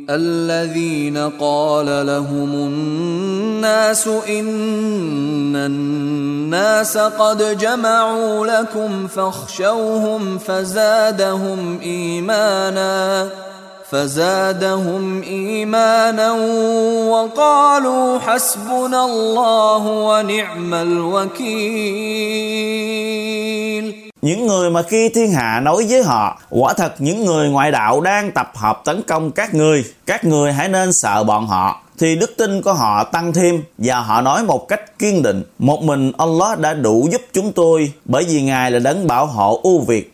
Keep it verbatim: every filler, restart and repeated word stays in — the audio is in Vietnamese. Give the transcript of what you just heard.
الذين قال لهم الناس إن الناس قد جمعوا لكم فاخشوهم فزادهم إيمانا فزادهم إيمانا وقالوا حسبنا الله ونعم الوكيل. Những người mà khi thiên hạ nói với họ, quả thật những người ngoại đạo đang tập hợp tấn công các ngươi, các ngươi hãy nên sợ bọn họ, thì đức tin của họ tăng thêm và họ nói một cách kiên định, một mình Allah đã đủ giúp chúng tôi, bởi vì Ngài là đấng bảo hộ ưu việt.